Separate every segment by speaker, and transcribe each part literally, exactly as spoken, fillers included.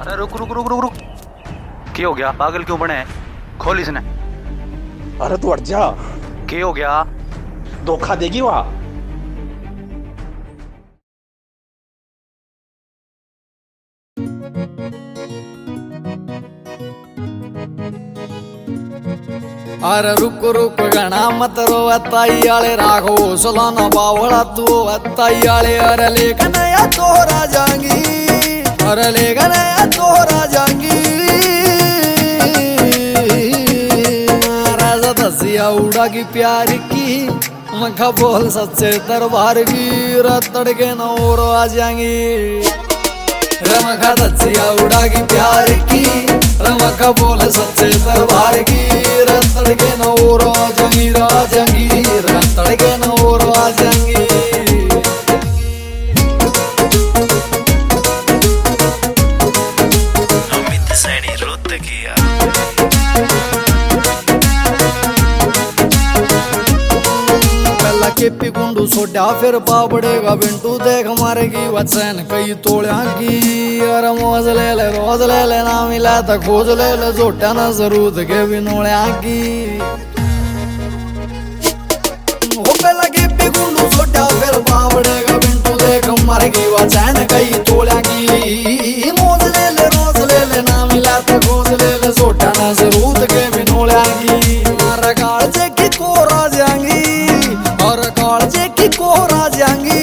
Speaker 1: अरे रुक रुक रुक रुक रुक क्या हो गया? पागल क्यों बने? खोल इसने।
Speaker 2: अरे तू हट जा।
Speaker 1: क्या हो गया?
Speaker 2: धोखा देगी वहाँ।
Speaker 3: अरे रुक रुक गणा मत रो अताई आले राघो सलाना बावड़ा तू अताई आले। अरे लेकिन या तोरा जाएंगी, अरे लेकिन या तोरा जाएंगी। राजा दसिया उड़ा की प्यार की मखा बोल सच्चे दरबार की रतड़ के नौर आ जाएंगी। रमखा दसिया उड़ा की प्यार की रमखा बोल सच्चे दरबार की रतड़ के नौर आ जाएंगी। राजंगी रतड़ के नौर आ जाएंगी।
Speaker 4: अमित सैनी रुत किया
Speaker 3: केपी गुंडू सोडा फिर पापड़ेगा बिंटू देख मारेगी वचन कई तोड़ा की। अरे मौज ले ले रोज ले ले ना मिला तो खोज ले ले जोटा ना जरूरत के बिनोड़ा की। हो पहला केपी गुंडू सोडा फिर पापड़ेगा बिंटू देख मारेगी वचन कई तोड़ा की। मौज ले ले रोज ले ले ना मिला तो खोज ले ले जोटा ना जरूरत के बिनोड़ा की। अरे कालजे की कोरा जाएंगी और कालजे की कोरा जाएंगी।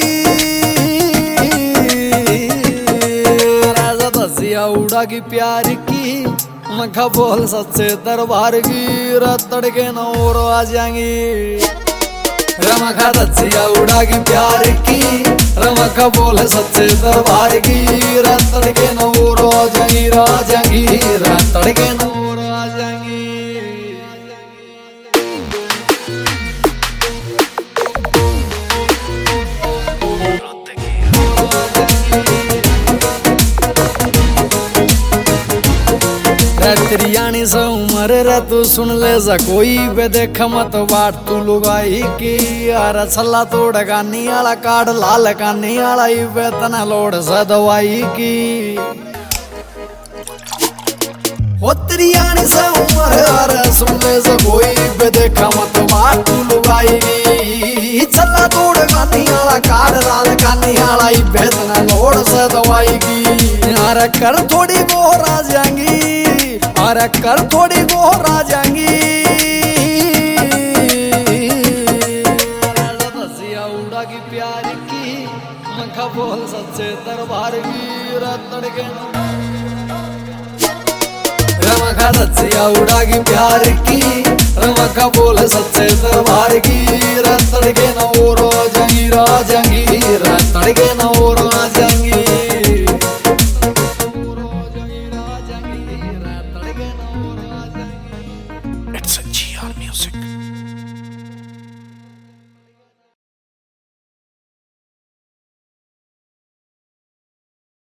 Speaker 3: राजा दसिया उड़ा की प्यार की मखा बोल सच्चे दरबार की रतड़ के नौर आ जाएंगी। रमखा दसिया उड़ा की प्यार की रमखा बोल सच्चे दरबार की रतड़ के नौर आ जाएंगी। राजंगी रतड़ के नौर आ जाएंगी। त्रियाणी से उमर रे तू सुन ले जा कोई बे देख मत बाट तू लुगाई की। अरे छल्ला तोड़ गानी आला काट लाल कानी आला वेतन लोड से दवाई की। ओ त्रियाणी से उमर अरे सुन ले जा कोई बे देख मत बाट तू लुगाई की। छल्ला तोड़ गानी आला काट लाल कानी आला वेतन लोड से दवाई की। अरे कर थोड़ी गोर आ जाएंगी, अरे कर थोड़ी गोर आ जाएंगी। राजा दसिया उड़ा की प्यार की मखा बोल सच्चे दरबार की रतड़ के रमखा दसिया उड़ा की प्यार की रमखा बोल सच्चे दरबार की रतड़ के नौर आ जाएंगी। राजंगी रतड़ के नौर आ जाएंगी।